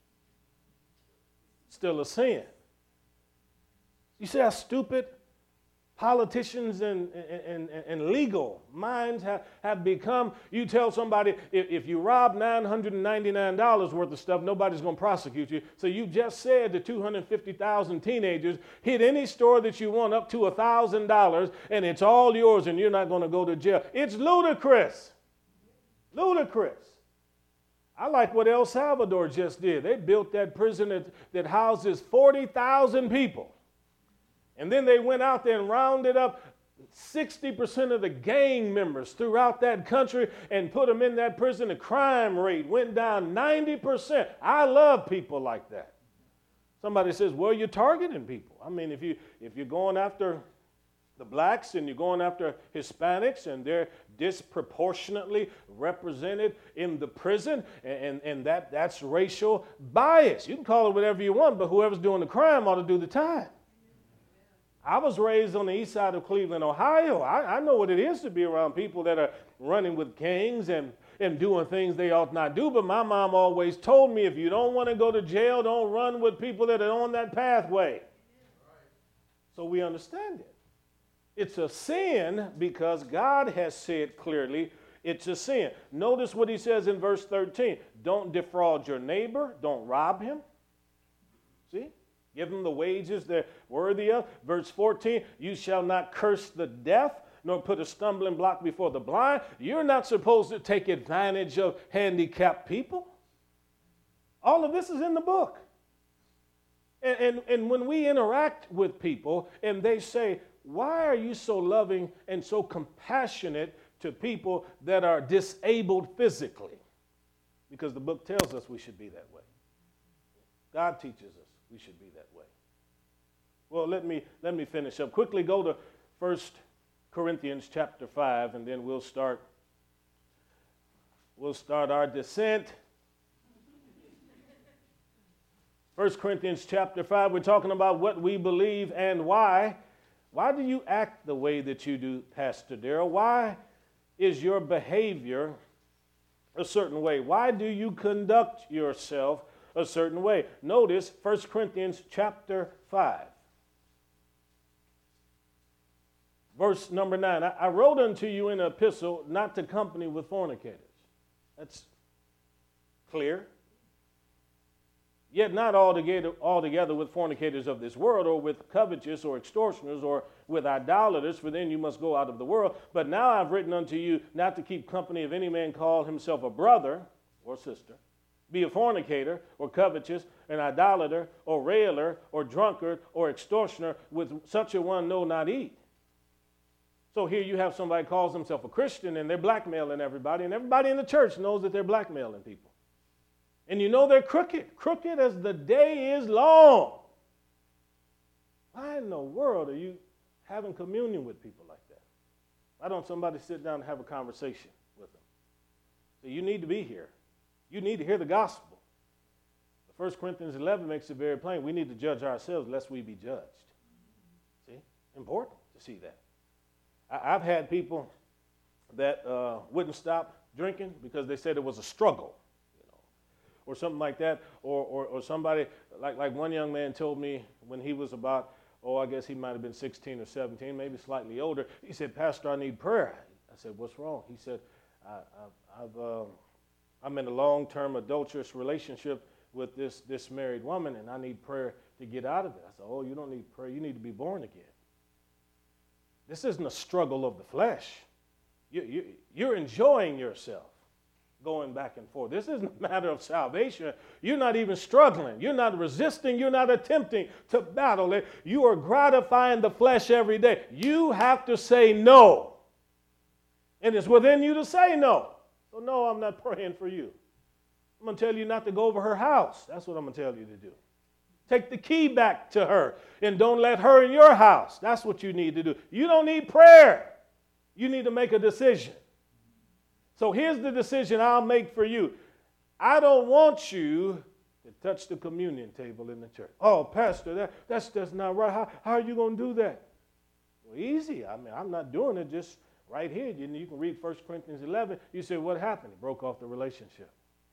Still a sin. You see how stupid politicians and legal minds have become? You tell somebody, if you rob $999 worth of stuff, nobody's going to prosecute you. So you just said the 250,000 teenagers hit any store that you want up to $1,000 and it's all yours and you're not going to go to jail. It's ludicrous. Ludicrous. I like what El Salvador just did. They built that prison that houses 40,000 people. And then they went out there and rounded up 60% of the gang members throughout that country and put them in that prison. The crime rate went down 90%. I love people like that. Somebody says, well, you're targeting people. I mean, if you're going after the blacks and you're going after Hispanics and they're disproportionately represented in the prison, and that's racial bias. You can call it whatever you want, but whoever's doing the crime ought to do the time. I was raised on the east side of Cleveland, Ohio. I know what it is to be around people that are running with gangs and doing things they ought not do. But my mom always told me, if you don't want to go to jail, don't run with people that are on that pathway. So we understand it. It's a sin because God has said clearly it's a sin. Notice what he says in verse 13. Don't defraud your neighbor. Don't rob him. See? Give them the wages they're worthy of. Verse 14, you shall not curse the deaf, nor put a stumbling block before the blind. You're not supposed to take advantage of handicapped people. All of this is in the book. And when we interact with people and they say, why are you so loving and so compassionate to people that are disabled physically? Because the book tells us we should be that way. God teaches us we should be that way. Well, let me finish up. Quickly go to 1 Corinthians chapter 5, and then we'll start our descent. 1 Corinthians chapter 5, we're talking about what we believe and why. Why do you act the way that you do, Pastor Darrell? Why is your behavior a certain way? Why do you conduct yourself a certain way? Notice 1 Corinthians chapter 5. Verse number 9. I wrote unto you in an epistle not to company with fornicators. That's clear. Yet not altogether with fornicators of this world, or with covetous, or extortioners, or with idolaters, for then you must go out of the world. But now I've written unto you not to keep company of any man called himself a brother or sister, be a fornicator, or covetous, an idolater, or railer, or drunkard, or extortioner. With such a one no not eat. So here you have somebody calls himself a Christian, and they're blackmailing everybody, and everybody in the church knows that they're blackmailing people. And you know they're crooked as the day is long. Why in the world are you having communion with people like that? Why don't somebody sit down and have a conversation with them? So you need to be here. You need to hear the gospel. 1 Corinthians 11 makes it very plain. We need to judge ourselves lest we be judged. See? Important to see that. I've had people that wouldn't stop drinking because they said it was a struggle. Or something like that, or somebody, like one young man told me when he was about, I guess he might have been 16 or 17, maybe slightly older. He said, Pastor, I need prayer. I said, what's wrong? He said, I'm in a long-term adulterous relationship with this married woman, and I need prayer to get out of it. I said, you don't need prayer. You need to be born again. This isn't a struggle of the flesh. You're enjoying yourself. Going back and forth. This isn't a matter of salvation. You're not even struggling. You're not resisting. You're not attempting to battle it. You are gratifying the flesh every day. You have to say no. And it's within you to say no. So no, I'm not praying for you. I'm going to tell you not to go over her house. That's what I'm going to tell you to do. Take the key back to her and don't let her in your house. That's what you need to do. You don't need prayer. You need to make a decision. So here's the decision I'll make for you. I don't want you to touch the communion table in the church. Oh, Pastor, that's not right. How are you going to do that? Well, easy. I mean, I'm not doing it just right here. You can read 1 Corinthians 11. You say, what happened? He broke off the relationship.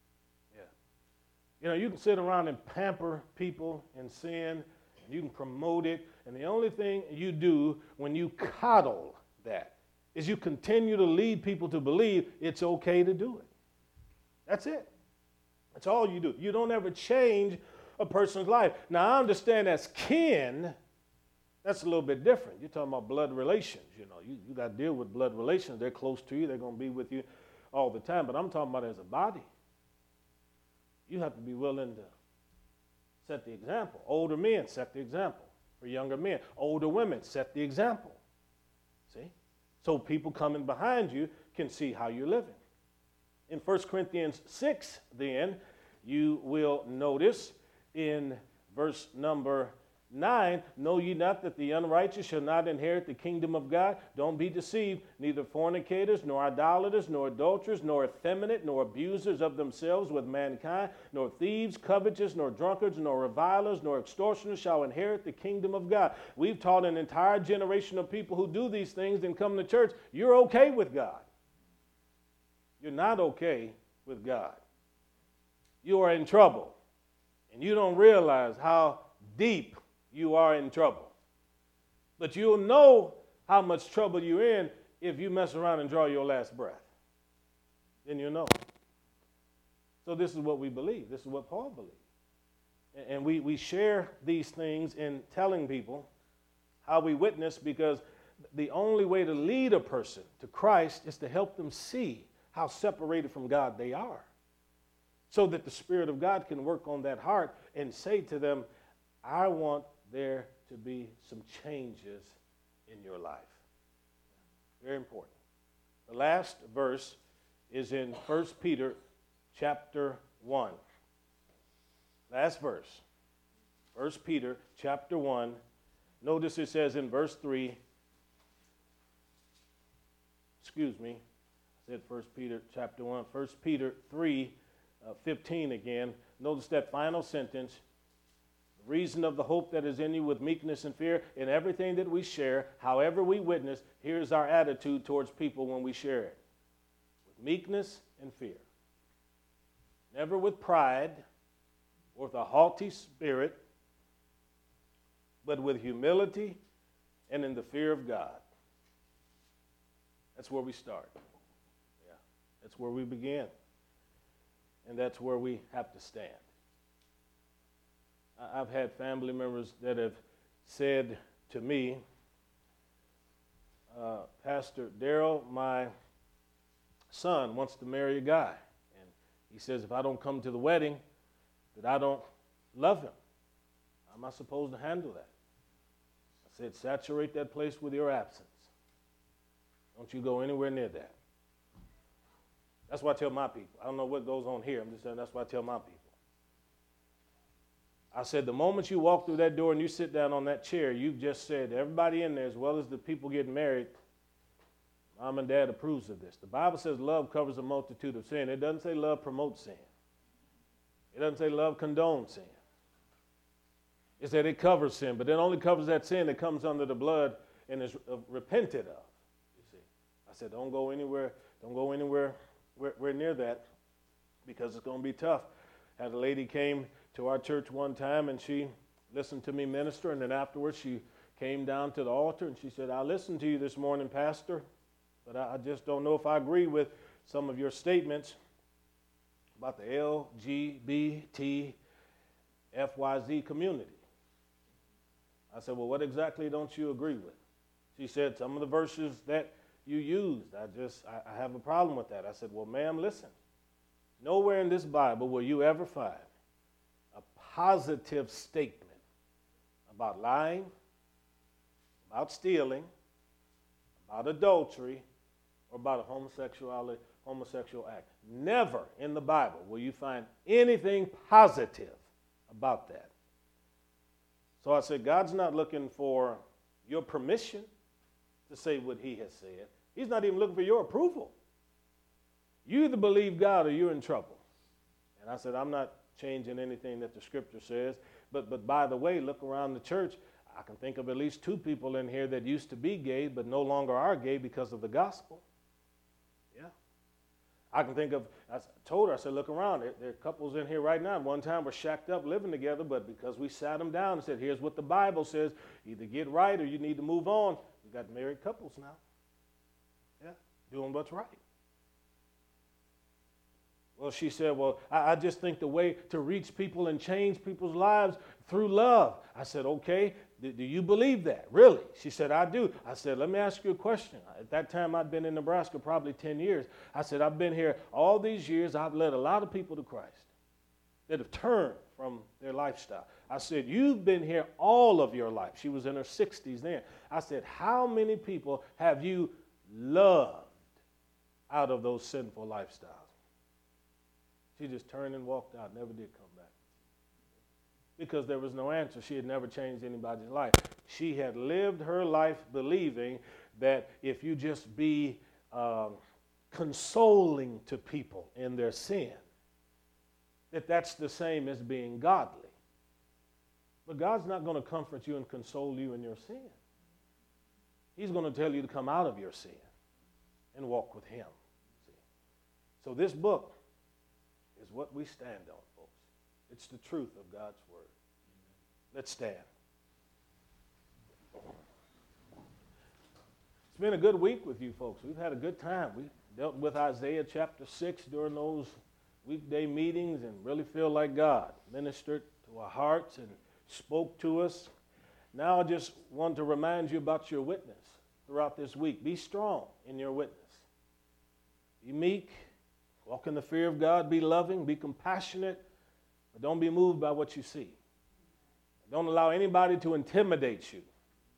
Yeah. You can sit around and pamper people in sin. And you can promote it. And the only thing you do when you coddle that is you continue to lead people to believe it's okay to do it. That's it. That's all you do. You don't ever change a person's life. Now, I understand as kin, that's a little bit different. You're talking about blood relations. You got to deal with blood relations. They're close to you. They're going to be with you all the time. But I'm talking about as a body. You have to be willing to set the example. Older men, set the example. For younger men. Older women, set the example. See? So people coming behind you can see how you're living. In 1 Corinthians 6, then, you will notice in verse number 9, know ye not that the unrighteous shall not inherit the kingdom of God? Don't be deceived, neither fornicators, nor idolaters, nor adulterers, nor effeminate, nor abusers of themselves with mankind, nor thieves, covetous, nor drunkards, nor revilers, nor extortioners shall inherit the kingdom of God. We've taught an entire generation of people who do these things and come to church, you're okay with God. You're not okay with God. You are in trouble, and you don't realize how deep you are in trouble. But you'll know how much trouble you're in if you mess around and draw your last breath. Then you'll know. So this is what we believe. This is what Paul believed. And we share these things in telling people how we witness, because the only way to lead a person to Christ is to help them see how separated from God they are, so that the Spirit of God can work on that heart and say to them, I want there to be some changes in your life. Very important. The last verse is in 1 Peter chapter 1. Last verse. 1 Peter chapter 1. Notice it says in verse 3, I said 1 Peter chapter 1, 1 Peter 3, 15 again. Notice that final sentence. The reason of the hope that is in you with meekness and fear in everything that we share, however we witness, here's our attitude towards people when we share it. With meekness and fear. Never with pride or with a haughty spirit, but with humility and in the fear of God. That's where we start. Yeah, that's where we begin. And that's where we have to stand. I've had family members that have said to me, Pastor Darrell, my son wants to marry a guy. And he says, if I don't come to the wedding, that I don't love him. How am I supposed to handle that? I said, saturate that place with your absence. Don't you go anywhere near that. That's what I tell my people. I don't know what goes on here. I'm just saying that's what I tell my people. I said, the moment you walk through that door and you sit down on that chair, you've just said, everybody in there, as well as the people getting married, mom and dad approves of this. The Bible says love covers a multitude of sin. It doesn't say love promotes sin. It doesn't say love condones sin. It said it covers sin, but it only covers that sin that comes under the blood and is repented of. You see, I said, don't go anywhere near that, because it's going to be tough. Had a lady came to our church one time, and she listened to me minister, and then afterwards she came down to the altar and she said, I listened to you this morning, Pastor, but I just don't know if I agree with some of your statements about the LGBT FYZ community. I said, well, what exactly don't you agree with? She said, some of the verses that you used, I have a problem with that. I said, well, ma'am, listen. Nowhere in this Bible will you ever find a positive statement about lying, about stealing, about adultery, or about a homosexual act. Never in the Bible will you find anything positive about that. So I said, God's not looking for your permission to say what he has said. He's not even looking for your approval. You either believe God or you're in trouble. And I said, I'm not changing anything that the scripture says. But by the way, look around the church. I can think of at least 2 people in here that used to be gay but no longer are gay because of the gospel. Yeah. I can think of, I told her, I said, look around. There are couples in here right now. At one time we're shacked up living together, but because we sat them down and said, here's what the Bible says. Either get right or you need to move on. We got married couples now. Yeah, doing what's right. Well, she said, well, I just think the way to reach people and change people's lives through love. I said, okay, do you believe that? Really? She said, I do. I said, let me ask you a question. At that time, I'd been in Nebraska probably 10 years. I said, I've been here all these years. I've led a lot of people to Christ that have turned from their lifestyle. I said, you've been here all of your life. She was in her 60s then. I said, how many people have you loved out of those sinful lifestyles? She just turned and walked out, never did come back. because there was no answer. She had never changed anybody's life. She had lived her life believing that if you just be consoling to people in their sin, that's the same as being godly. But God's not going to comfort you and console you in your sin. He's going to tell you to come out of your sin and walk with Him. See? So this book is what we stand on, folks. It's the truth of God's Word. Let's stand. It's been a good week with you folks. We've had a good time. We dealt with Isaiah chapter 6 during those weekday meetings and really feel like God ministered to our hearts and spoke to us. Now I just want to remind you about your witness throughout this week. Be strong in your witness. Be meek. Walk in the fear of God. Be loving. Be compassionate. But don't be moved by what you see. Don't allow anybody to intimidate you.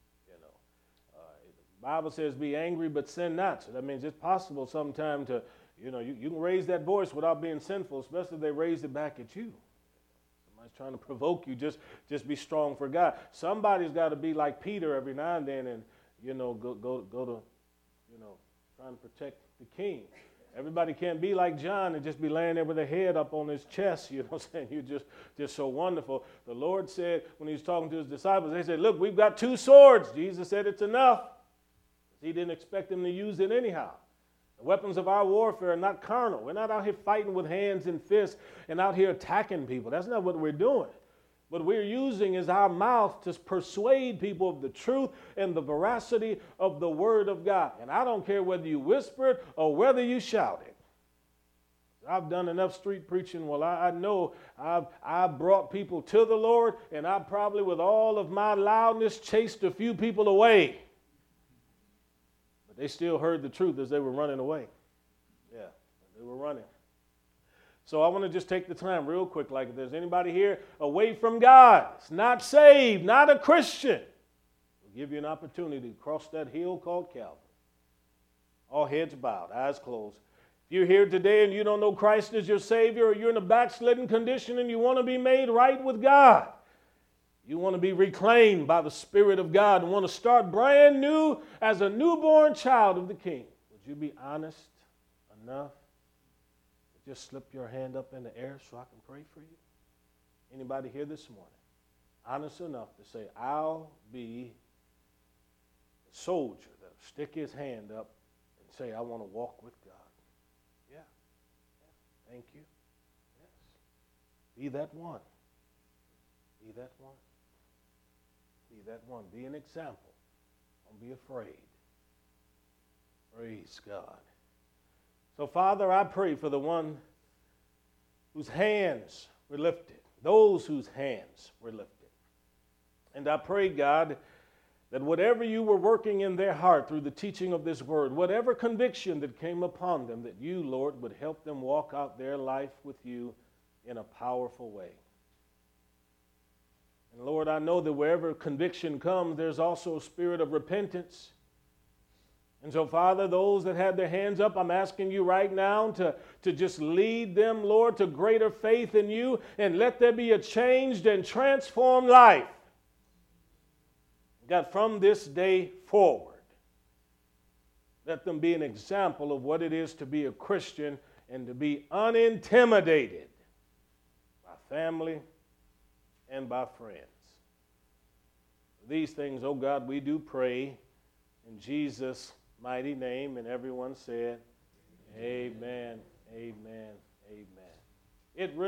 The Bible says be angry but sin not. So that means it's possible sometime to, you can raise that voice without being sinful, especially if they raise it back at you. Somebody's trying to provoke you. Just be strong for God. Somebody's got to be like Peter every now and then and, go to, trying to protect the king. Everybody can't be like John and just be laying there with their head up on his chest, you know what I'm saying? You're just so wonderful. The Lord said when he was talking to his disciples, they said, look, we've got 2 swords. Jesus said it's enough. He didn't expect them to use it anyhow. The weapons of our warfare are not carnal. We're not out here fighting with hands and fists and out here attacking people. That's not what we're doing. What we're using is our mouth to persuade people of the truth and the veracity of the Word of God. And I don't care whether you whisper it or whether you shout it. I've done enough street preaching. Well, I know I've brought people to the Lord, and I probably, with all of my loudness, chased a few people away. But they still heard the truth as they were running away. Yeah, they were running. So I want to just take the time real quick, like if there's anybody here away from God, it's not saved, not a Christian, we'll give you an opportunity to cross that hill called Calvary. All heads bowed, eyes closed. If you're here today and you don't know Christ as your Savior, or you're in a backslidden condition and you want to be made right with God, you want to be reclaimed by the Spirit of God and want to start brand new as a newborn child of the King, would you be honest enough? Just slip your hand up in the air so I can pray for you. Anybody here this morning honest enough to say, I'll be a soldier that'll stick his hand up and say, I want to walk with God. Yeah. Thank you. Yes. Be that one. Be that one. Be that one. Be an example. Don't be afraid. Praise God. So, Father, I pray for the one whose hands were lifted, those whose hands were lifted. And I pray, God, that whatever you were working in their heart through the teaching of this word, whatever conviction that came upon them, that you, Lord, would help them walk out their life with you in a powerful way. And, Lord, I know that wherever conviction comes, there's also a spirit of repentance. And so, Father, those that had their hands up, I'm asking you right now to just lead them, Lord, to greater faith in you and let there be a changed and transformed life. God, from this day forward, let them be an example of what it is to be a Christian and to be unintimidated by family and by friends. These things, oh God, we do pray in Jesus' mighty name, and everyone said, amen, amen, amen. It really